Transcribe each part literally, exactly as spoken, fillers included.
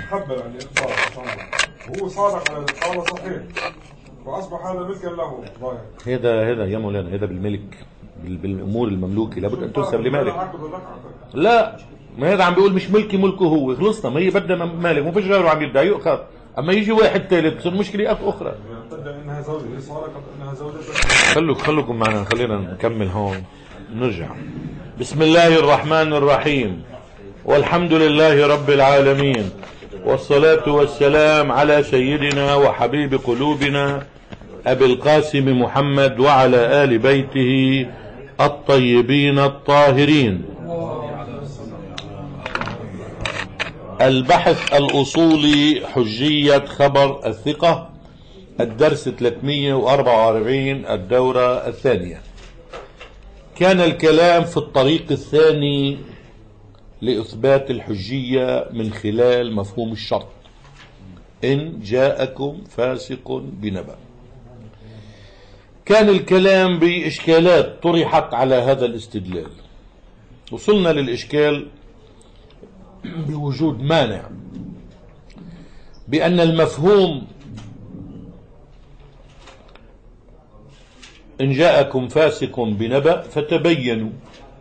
تخبر عن الإخبار وهو صادق على القول صحيح وأصبح هذا ملكا له ضايع. هذا هذا يا مولانا هذا بالملك بالأمور المملوكة لابد أن تنسب لمالك. لا ما هذا عم بيقول مش ملكي ملكه هو، خلصنا ما هي بدنا مالك مو فيش غيره عم يدعي يؤخذ. أما يجي واحد ثالث تصير مشكلة أخرى. إنها زوجة هي صادقة إنها زوجة. خلوك خلوكم معنا خلينا نكمل هون نرجع. بسم الله الرحمن الرحيم والحمد لله رب العالمين والصلاة والسلام على سيدنا وحبيب قلوبنا أبي القاسم محمد وعلى آل بيته الطيبين الطاهرين. البحث الأصولي حجية خبر الثقة الدرس ثلاثمئة وأربعة وأربعين الدورة الثانية. كان الكلام في الطريق الثاني لإثبات الحجية من خلال مفهوم الشرط إن جاءكم فاسق بنبأ. كان الكلام بإشكالات طرحت على هذا الاستدلال. وصلنا للإشكال بوجود مانع بأن المفهوم إن جاءكم فاسق بنبأ فتبينوا،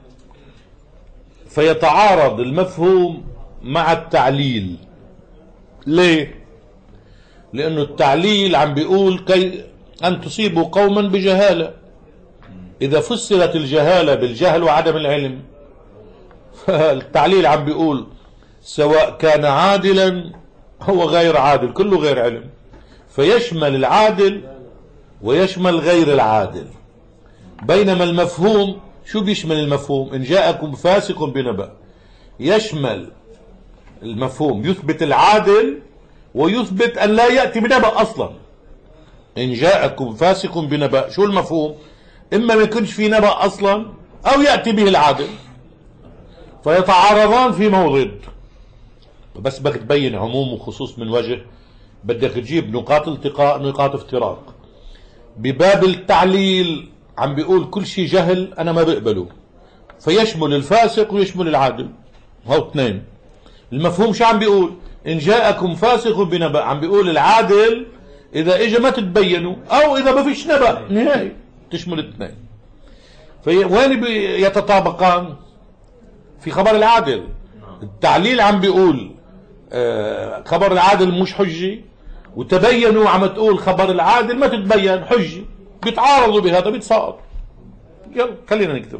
فيتعارض المفهوم مع التعليل. ليه؟ لأنه التعليل عم بيقول كي أن تصيبوا قوما بجهالة، إذا فسرت الجهالة بالجهل وعدم العلم فالتعليل عم بيقول سواء كان عادلا هو غير عادل كله غير علم، فيشمل العادل ويشمل غير العادل. بينما المفهوم شو بيشمل؟ المفهوم إن جاءكم فاسق بنبأ يشمل المفهوم يثبت العادل ويثبت أن لا يأتي بنبأ أصلا. إن جاءكم فاسق بنبأ شو المفهوم؟ إما ما يكونش في نبأ أصلا أو يأتي به العادل، فيتعارضان في موضع. بس بدك تبين عموم وخصوص من وجه بدك تجيب نقاط التقاء نقاط افتراق. بباب التعليل عم بيقول كل شيء جهل أنا ما بقبله، فيشمل الفاسق ويشمل العادل، هو اثنين. المفهوم شو عم بيقول؟ إن جاءكم فاسق بنبأ عم بيقول العادل إذا إجا ما تتبينوا أو إذا ما فيش نبأ نهائي، تشمل الاثنين. فوين يتطابقان؟ في خبر العادل. التعليل عم بيقول آه خبر العادل مش حجي، وتبينوا عم تقول خبر العادل ما تتبين حجي، بيتعارضوا بهذا بيتساقط. يلا خلينا نكتب.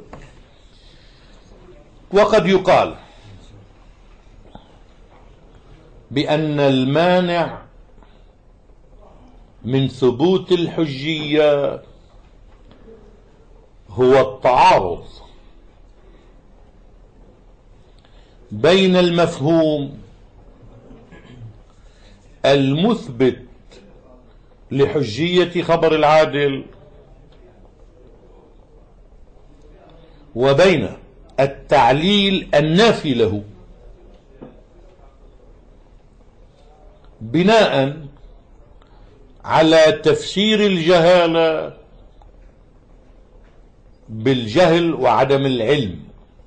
وقد يقال بأن المانع من ثبوت الحجية هو التعارض بين المفهوم المثبت لحجية خبر العادل وبين التعليل النافي له بناء على تفسير الجهالة بالجهل وعدم العلم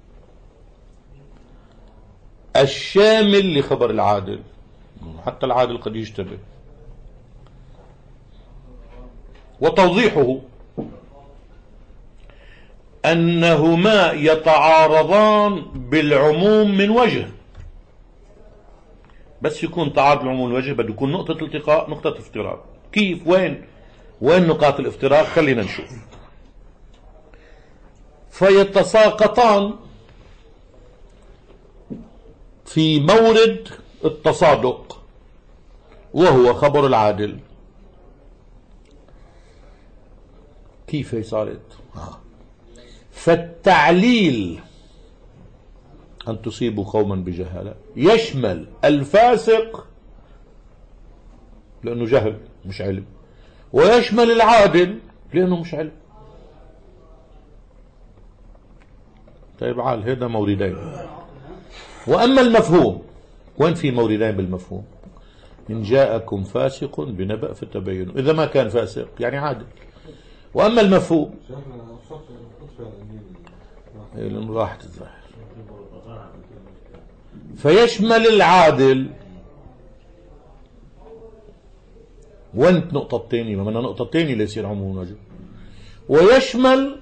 الشامل لخبر العادل. حتى العادل قد يشتبه. وتوضيحه أنهما يتعارضان بالعموم من وجه، بس يكون تعارض العموم من وجه بده يكون نقطة التقاء نقطة افتراق. كيف؟ وين وين نقاط الافتراق؟ خلينا نشوف. فيتساقطان في مورد التصادق وهو خبر العادل. كيف هي صارت؟ فالتعليل أن تصيبوا قوما بجهالة يشمل الفاسق لأنه جهل مش علم، ويشمل العادل لأنه مش علم. طيب عال هذا موردين. وأما المفهوم وين في موردين بالمفهوم؟ إن جاءكم فاسق بنبأ فتبينوا، إذا ما كان فاسق يعني عادل. وأما المفهوم راحت الظاهر فيشمل العادل وانت نقطة الثانية، ما بدنا نقطة الثانية ليصير عموم ونجم. ويشمل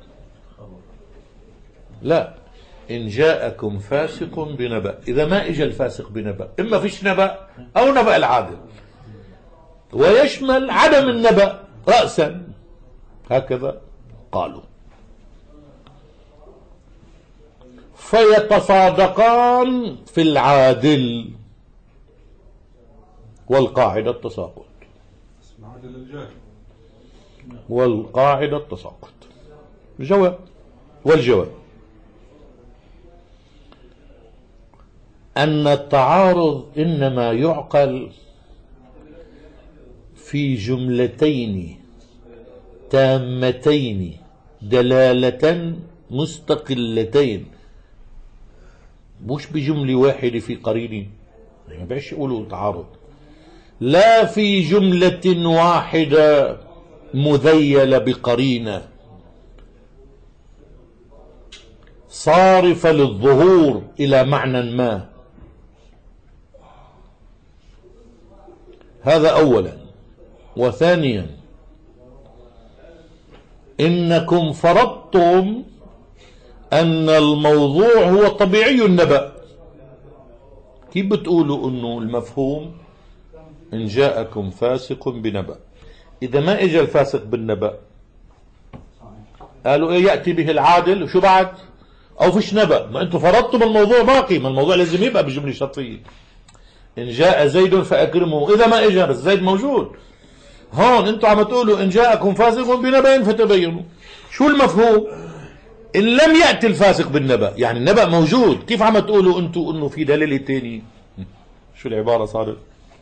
لا إن جاءكم فاسق بنبأ، إذا ما إجا الفاسق بنبأ إما فيش نبأ أو نبأ العادل. ويشمل عدم النبأ رأسا، هكذا قالوا. فيتصادقان في العادل، والقاعدة التساقط، والقاعدة التساقط. الجواب والجواب أن التعارض إنما يعقل في جملتين تامتين دلالة مستقلتين، مش بجملة واحدة في قرين. ما بيعش يقولوا تعارض. لا في جملة واحدة مذيلة بقرينة صارفة للظهور إلى معنى ما. هذا أولا. وثانيا إنكم فرضتم أن الموضوع هو طبيعي النبأ. كيف بتقولوا أنه المفهوم إن جاءكم فاسق بنبأ؟ إذا ما إجا الفاسق بالنبأ قالوا إيه يأتي به العادل وشو بعد؟ أو فيش نبأ. ما أنتم فرضتم الموضوع باقي، ما الموضوع لازم يبقى بجملة شرطية. إن جاء زيد فأكرمه، إذا ما إجا بس زيد موجود. هون أنتم عم تقولوا إن جاءكم فاسق بنبأ فتبينوا. شو المفهوم؟ إن لم يأتي الفاسق بالنبأ، يعني النبأ موجود، كيف عم تقولوا أنتم إنه في دليل تاني؟ شو العبارة صارت؟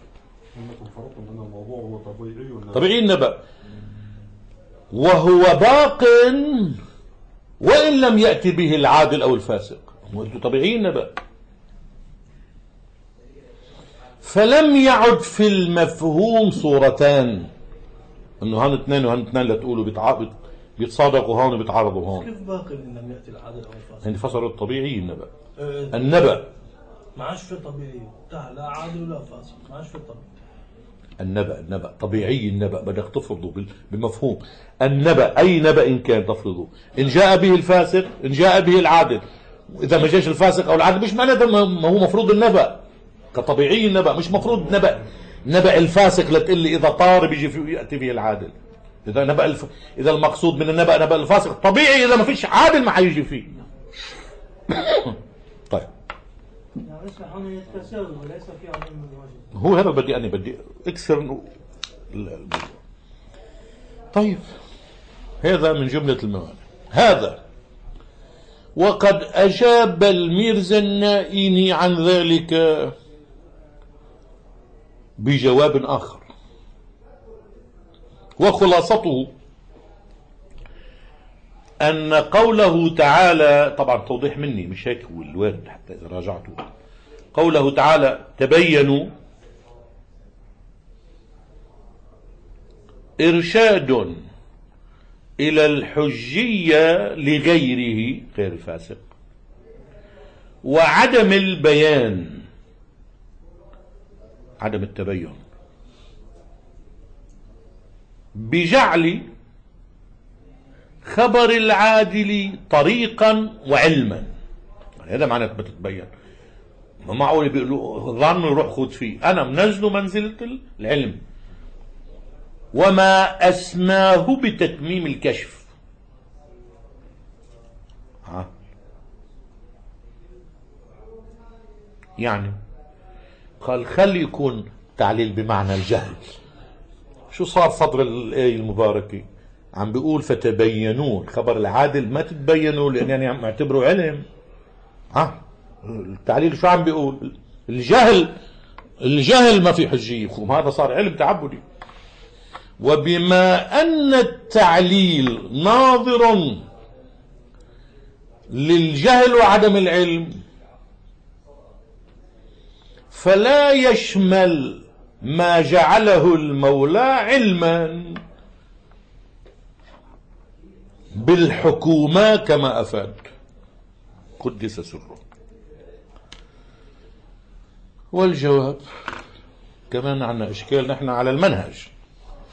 طبيعي النبأ وهو باق وإن لم يأتي به العادل أو الفاسق، وأنتم طبيعي النبأ. فلم يعد في المفهوم صورتان، انه هان اثنين وهان اثنين لتقولوا بيتعاقبوا بيتصادقوا هون وبيتعارضوا هون. كيف باقي ان لم ياتي العادل او الفاسق؟ يعني فسروا الطبيعي النبأ. اه النبأ ما عادش في طبيعي، لا عادل ولا فاسق، ما عادش في طبيعي. النبأ النبأ طبيعي النبأ بدك تفرضه بمفهوم النبأ. أي نبأ إن كان تفرضه، إن جاء به الفاسق إن جاء به العادل. إذا ما جاش الفاسق أو العادل مش معناته ما هو مفروض النبأ كطبيعي النبأ، مش مفروض نبأ نبأ الفاسق لتقول لي إذا طار بيجي فيه يأتي به العادل. إذا نبأ الف... إذا المقصود من النبأ نبأ الفاسق طبيعي، إذا ما فيش عادل ما حيجي فيه. طيب هو هذا بدي أنا بدي أكثر. طيب هذا من جملة الموانع. هذا وقد أجاب الميرزا النائيني عن ذلك بجواب آخر، وخلاصته أن قوله تعالى، طبعا توضيح مني مش هيك هو الوارد حتى إذا راجعته، قوله تعالى تبينوا إرشاد إلى الحجية لغيره غير الفاسق، وعدم البيان عدم التبين بجعل خبر العادل طريقا وعلما. هذا معنى بتتبين. ما معقول بيقولوا ظن يروح خذ فيه، أنا منزله منزلة العلم. وما أسماه بتتميم الكشف. ها يعني قال خلي يكون تعليل بمعنى الجهل. شو صار صدر الآية المباركة؟ عم بيقول فتبينوا الخبر العادل، ما تتبينوا لأن يعني عم اعتبروا علم. ها التعليل شو عم بيقول؟ الجهل الجهل ما في حجية، هذا صار علم تعبدي. وبما أن التعليل ناظر للجهل وعدم العلم، فلا يشمل ما جعله المولى علما بالحكومة كما أفاد قدس سره. والجواب كمان عنا إشكال نحن على المنهج.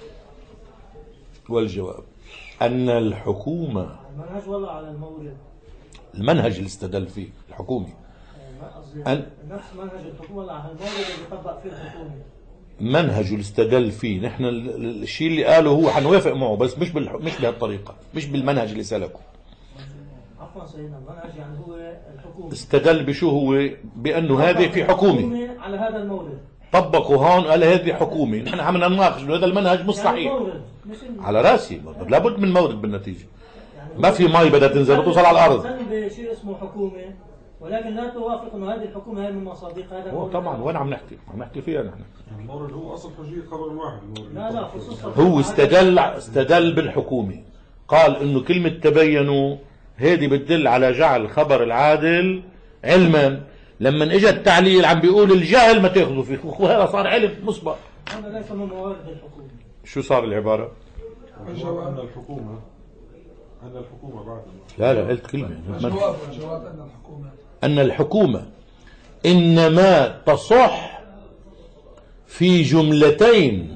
والجواب أن الحكومة المنهج ولا على المورد؟ المنهج اللي استدل فيه الحكومي أن... نفس منهج الحكومة ولا على المورد اللي يطبق فيه الحكومي؟ منهج اللي استدل فيه. نحن الشيء اللي قاله هو حنوافق معه بس مش بالح... مش بهالطريقة، مش بالمنهج اللي سلكه. عفوا سيدنا، المنهج يعني هو الحكومة استدل بشو هو؟ بأنه هذه في حكومي على هذا المورد، طبقوا هون قال هذه حكومي. نحن عم نناقش انه هذا المنهج مش صحيح. يعني على راسي، لابد من مورد بالنتيجة. يعني ما في مي بدها تنزل وتوصل على الأرض. بشيء اسمه حكومة، ولكن لا توافق انه هذه الحكومة هي من مصادق هذا هو طبعا وين عم نحكي؟ عم نحكي فيها نحن. المورد هو اصل حجية خبر واحد. لا لا خصوصا هو استدل استدل بالحكومي، قال انه كلمة تبينوا هذه بتدل على جعل خبر العادل علما. لما اجى التعليل عم بيقول الجهل ما تاخذوا فيه، وهذا صار علم مسبق. هذا ليس من موارد الحكومة. شو صار العبارة؟ أن الحكومة أن الحكومة بعد لا لا قلت كلمة. الجواب الجواب أن الحكومة أن الحكومة إنما تصح في جملتين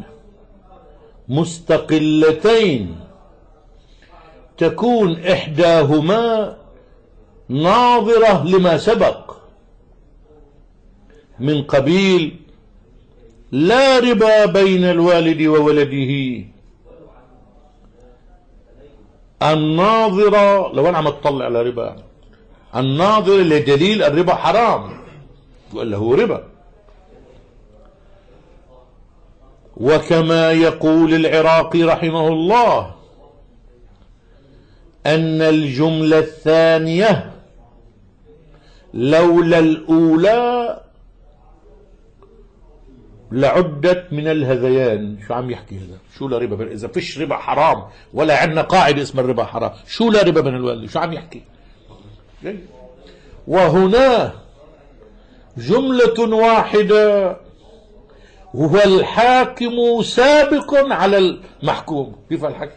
مستقلتين تكون إحداهما ناظرة لما سبق من قبيل لا ربا بين الوالد وولده. الناظرة لو أنا عم أطلع على ربا، الناظر لدليل الربا حرام وإلا هو ربا. وكما يقول العراقي رحمه الله أن الجملة الثانية لولا الأولى لعدت من الهذيان. شو عم يحكي هذا؟ شو لا ربا؟ إذا فيش ربا حرام ولا عندنا قاعدة اسمها الربا حرام، شو لا ربا من الوالد؟ شو عم يحكي؟ وهنا جملة واحدة والحاكم سابق على المحكوم. كيف الحكي؟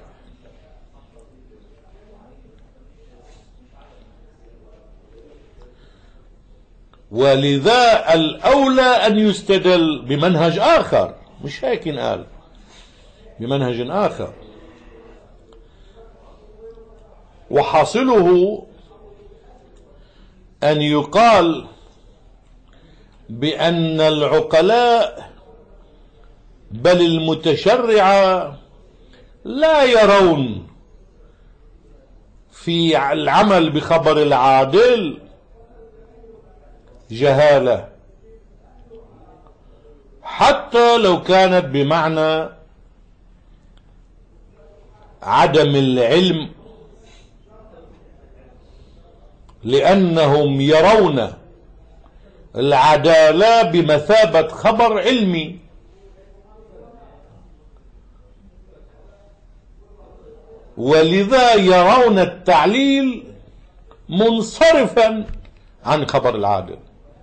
ولذا الأولى أن يستدل بمنهج آخر، مش هيك قال، بمنهج آخر. وحاصله أن يقال بأن العقلاء بل المتشرعة لا يرون في العمل بخبر العادل جهالة، حتى لو كانت بمعنى عدم العلم، لأنهم يرون العدالة بمثابة خبر علمي. ولذا يرون التعليل منصرفا عن خبر العادل.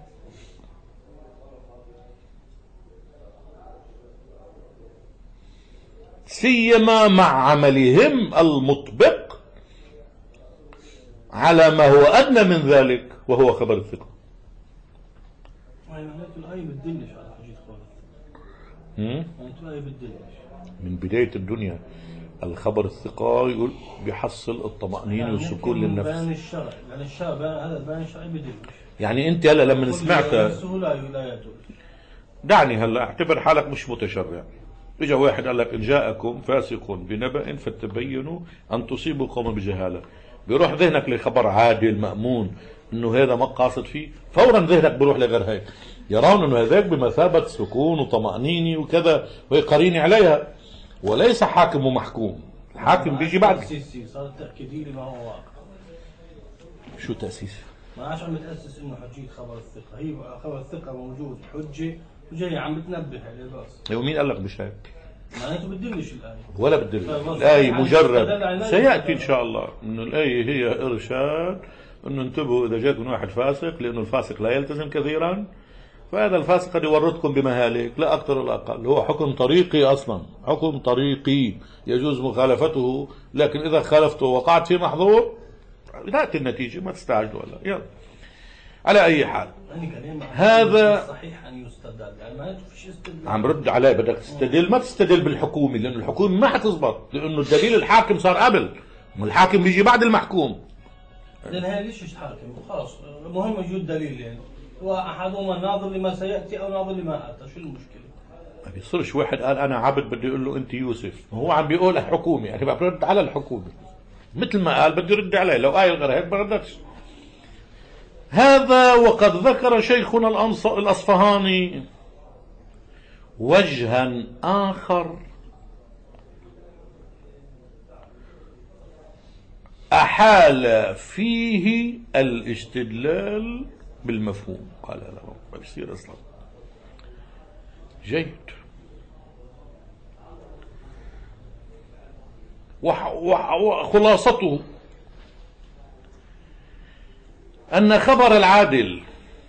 سيما مع عملهم المطبق على ما هو أدنى من ذلك وهو خبر الثقة. من بداية الدنيا الخبر الثقة يقول بيحصل الطمأنينة يعني والسكون للنفس. بيان الشرع، يعني الشرع هذا البيان الشرعي بدلش. يعني أنت هلا لما سمعت دعني هلا اعتبر حالك مش متشرع، اجى واحد قال لك إن جاءكم فاسق بنبأ فتبينوا أن تصيبوا قوما بجهالة، بيروح ذهنك لخبر عادل مأمون إنه هذا ما قاصد فيه، فورا ذهنك بيروح لغير هيك. يرون إنه هذاك بمثابة سكون وطمأنينة وكذا وهي قرينة عليها، وليس حاكم ومحكوم. الحاكم بيجي بعد. تأسيسي صار تأكيدي لما هو واقع. شو تأسيس؟ ما عادش عم بتأسس إنه حجية خبر الثقة، هي خبر الثقة موجود حجة وجاي عم بتنبه عليه بس. ومين قال لك مش هيك؟ ما أنت بتدلش الآية. ولا بتدل. الآية مجرد سيأتي إن شاء الله إنه الآية هي إرشاد إنه انتبهوا إذا جاكم واحد فاسق، لأنه الفاسق لا يلتزم كثيرا، فهذا الفاسق قد يورطكم بمهالك لا أكثر ولا أقل. هو حكم طريقي أصلا، حكم طريقي يجوز مخالفته، لكن إذا خالفته وقعت في محظور تأتي النتيجة، ما تستعجلوا. ولا يلا على أي حال هذا صحيح أن يستدل، يعني ما فيش استدلال. عم رد عليه، بدك تستدل ما تستدل بالحكومة، لأن الحكومة ما حتزبط، لأنه الدليل الحاكم صار قبل، والحاكم بيجي بعد المحكوم. لأن هي ليش حاكم خلاص، المهم وجود دليل، يعني وأحدهما ناظر لما سيأتي أو ناظر لما أتى، شو المشكلة؟ ما بيصيرش واحد قال أنا عبد بدي أقول له أنت يوسف، هو عم بيقول حكومة، يعني برد على الحكومة مثل ما قال بدي رد عليه، لو آية غير هيك بردتش. هذا وقد ذكر شيخنا الأصفهاني وجها آخر أحال فيه الاستدلال بالمفهوم. قال لا ما بيصير أصلا. جيد. وخلاصته أن خبر العادل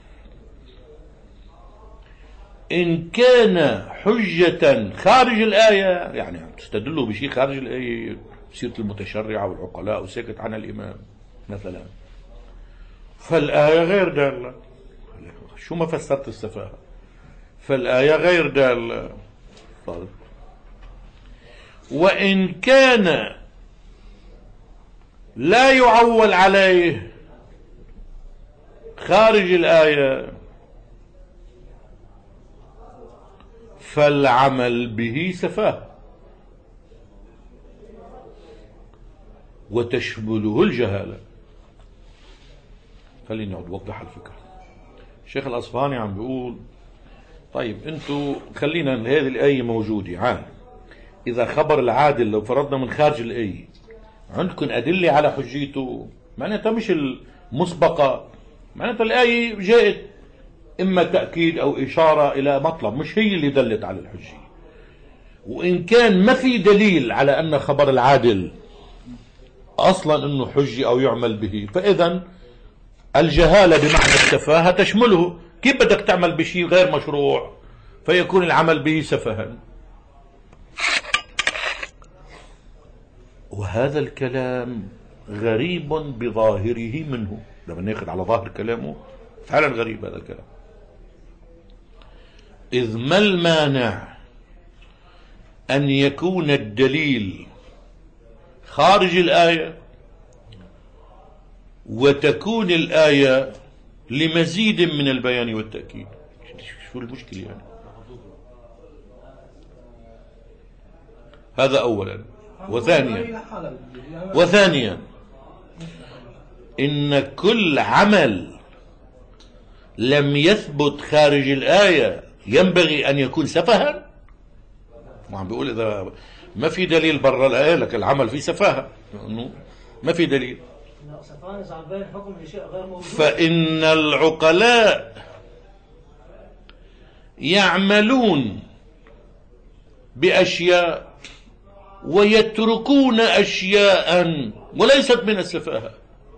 إن كان حجة خارج الآية، يعني تستدلوا بشيء خارج الآية، سيرة المتشرعة والعقلاء وسكت عن الإمام مثلا، فالآية غير دالة. شو ما فسرت السفاهة؟ فالآية غير دالة. طيب. وإن كان لا يعول عليه خارج الآية فالعمل به سفاهة وتشمله الجهالة. خليني أوضح الفكرة. الشيخ الأصفهاني عم بيقول طيب انتو خلينا هذه الآية موجودة عام، إذا خبر العادل لو فرضنا من خارج الآية عندكم أدلة على حجيته، معناتها مش المسبقة، معناتها الآية جاءت إما تأكيد أو إشارة إلى مطلب، مش هي اللي دلت على الحجية. وإن كان ما في دليل على أن خبر العادل أصلا أنه حجي أو يعمل به، فإذا الجهالة بمعنى السفاهة تشمله. كيف بدك تعمل بشيء غير مشروع فيكون العمل به سفها؟ وهذا الكلام غريب بظاهره منه، لما ناخذ على ظاهر كلامه فعلا غريب هذا الكلام. إذ ما المانع أن يكون الدليل خارج الآية وتكون الآية لمزيد من البيان والتأكيد؟ شو المشكلة يعني؟ هذا أولا. وثانيا وثانيا إن كل عمل لم يثبت خارج الآية ينبغي أن يكون سفها. ما عم بيقول إذا ما في دليل برا الآية لك العمل فيه سفاهة، لأنه ما في دليل. فإن العقلاء يعملون بأشياء ويتركون أشياء وليست من السفاهة،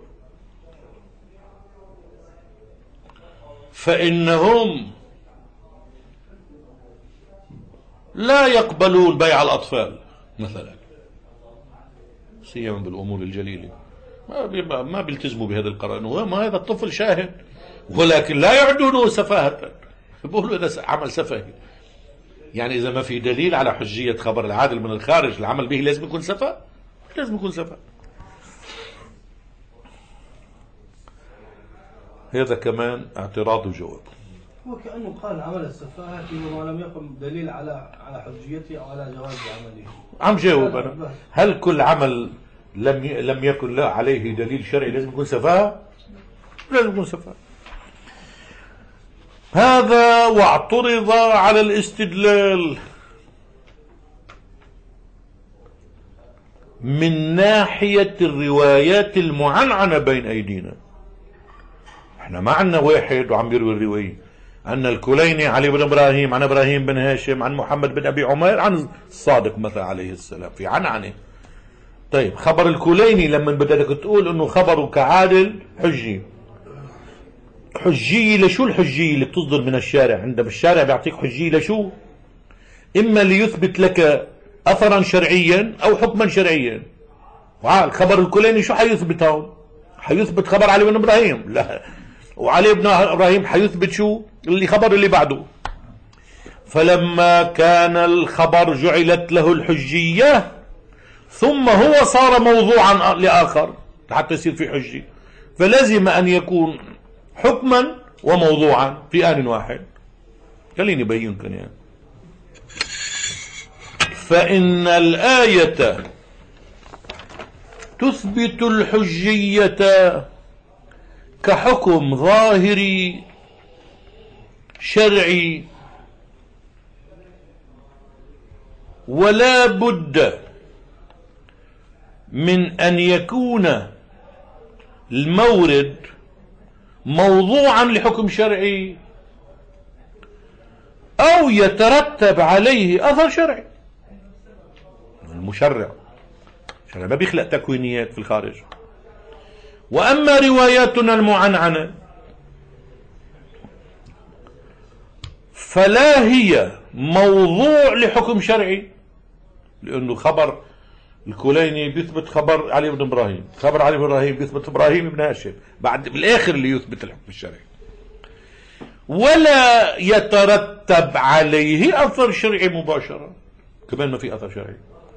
فإنهم لا يقبلون بيع الأطفال مثلا، سيما بالأمور الجليلة، ما ما بيلتزموا بهذا القرار، وما هذا الطفل شاهد، ولكن لا يعدونه سفاهة، بيقولوا هذا عمل سفاهي. يعني إذا ما في دليل على حجية خبر العادل من الخارج العمل به لازم يكون سفاه، لازم يكون سفاه. هذا كمان اعتراض وجواب. هو كأنه قال عمل السفاهة وما لم يكن دليل على على حجيته أو على جواز عمله. عم جاوب أنا. هل كل عمل لم ي... لم يكن له عليه دليل شرعي لازم يكون سفاهة؟ لازم يكون سفاهة. هذا واعترض على الاستدلال من ناحية الروايات المعنعنة بين أيدينا. احنا ما عندنا واحد وعم يروي الرواية، عندنا الكليني علي بن إبراهيم عن إبراهيم بن هاشم عن محمد بن أبي عمير عن الصادق مثلا عليه السلام، في عنعنة. طيب خبر الكليني لما بدك تقول انه خبره كعادل حجي، حجية لشو؟ الحجية اللي بتصدر من الشارع، عندما الشارع بيعطيك حجية لشو؟ إما ليثبت لك أثرا شرعيا أو حكما شرعيا. الخبر الكليني شو حيثبته؟ حيثبت خبر علي بن إبراهيم؟ لا. وعلي بن إبراهيم حيثبت شو اللي خبر اللي بعده. فلما كان الخبر جعلت له الحجية ثم هو صار موضوعا لآخر حتى يصير في حجة، فلازم أن يكون حكما وموضوعا في آن واحد. خليني بينكم يعني. فإن الآية تثبت الحجية كحكم ظاهري شرعي، ولا بد من أن يكون المورد موضوعا لحكم شرعي أو يترتب عليه أثر شرعي. المشرع شرع ما بيخلق تكوينيات في الخارج. وأما رواياتنا المعنعنة فلا هي موضوع لحكم شرعي، لأنه خبر الكليني بيثبت خبر علي بن إبراهيم، خبر علي بن إبراهيم بيثبت إبراهيم بن هاشم، بعد بالآخر اللي يثبت الحكم الشرعي، ولا يترتب عليه أثر شرعي مباشرة، كمان ما في أثر شرعي.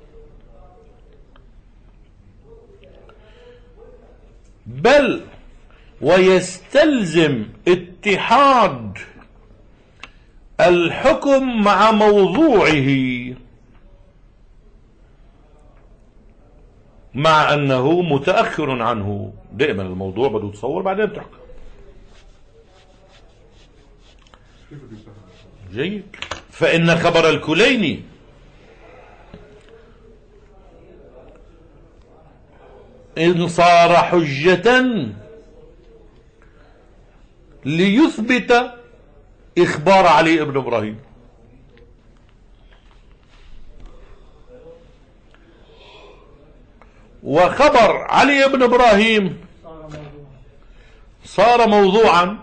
بل ويستلزم اتحاد الحكم مع موضوعه، مع أنه متأخر عنه. دائما الموضوع بده يتصور بعدين تحكم. جيد. فإن خبر الكليني إن صار حجة ليثبت إخبار علي بن إبراهيم، وخبر علي بن إبراهيم صار موضوعا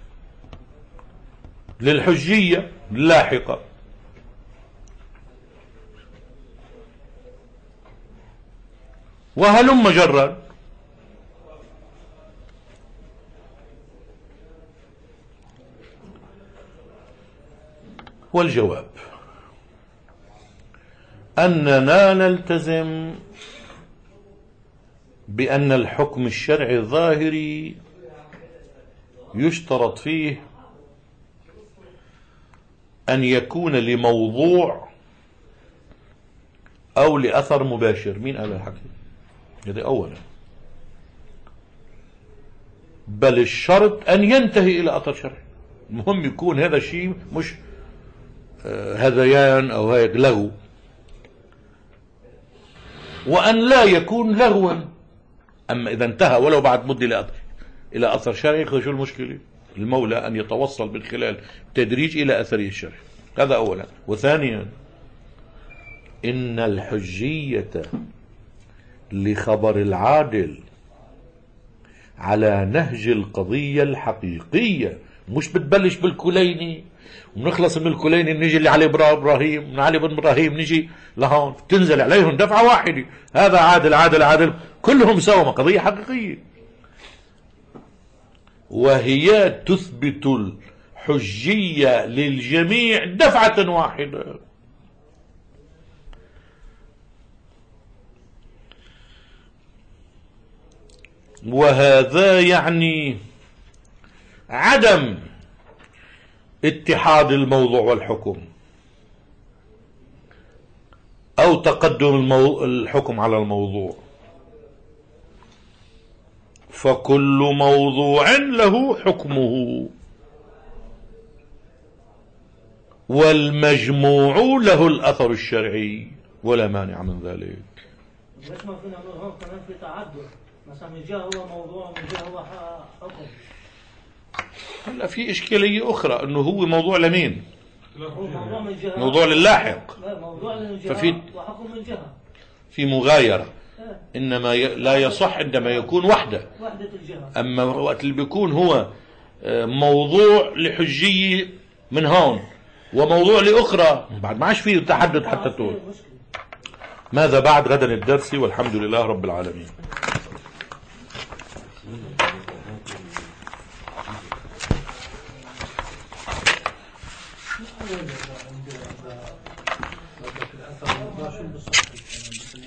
للحجية اللاحقة. وهلم جرا. والجواب أننا نلتزم بأن الحكم الشرعي الظاهري يشترط فيه أن يكون لموضوع أو لأثر مباشر. مين قال الحكي؟ هذا أولا. بل الشرط أن ينتهي إلى أثر شرعي. المهم يكون هذا الشيء مش هذيان أو هيك لغو، وأن لا يكون لغوا. أما إذا انتهى ولو بعد مدة إلى أثر شرعي، شو المشكلة؟ المولى أن يتوصل من خلال تدريج إلى أثره الشرعي. هذا أولا. وثانيا إن الحجية لخبر العادل على نهج القضية الحقيقية، مش بتبلش بالكليني ونخلص من الكليني نجي اللي علي إبراهيم، من علي بن إبراهيم نجي لهون، تنزل عليهم دفعة واحدة. هذا عادل عادل عادل كلهم سوا، قضية حقيقية. وهي تثبت الحجية للجميع دفعة واحدة. وهذا يعني عدم اتحاد الموضوع والحكم، أو تقدم المو... الحكم على الموضوع. فكل موضوع له حكمه، والمجموع له الأثر الشرعي، ولا مانع من ذلك. ليش ما فينا نقول هون كمان في تعدد؟ مثلا من جهة هو موضوع ومن جهة هو حكم. هلا في إشكالية أخرى، إنه هو موضوع لمين؟ هو موضوع من جهة، موضوع للاحق. لا موضوع من جهة ففي وحكم من جهة. في مغايرة. إنما ي... لا يصح عندما يكون وحده. وحدة الجهة. أما وقت اللي بيكون هو موضوع لحجية من هون وموضوع لأخرى، بعد ما عادش فيه تحدد حتى طول. ماذا بعد؟ غدا الدرس، والحمد لله رب العالمين. مادة الأثر والمضاع شو بالصحيح؟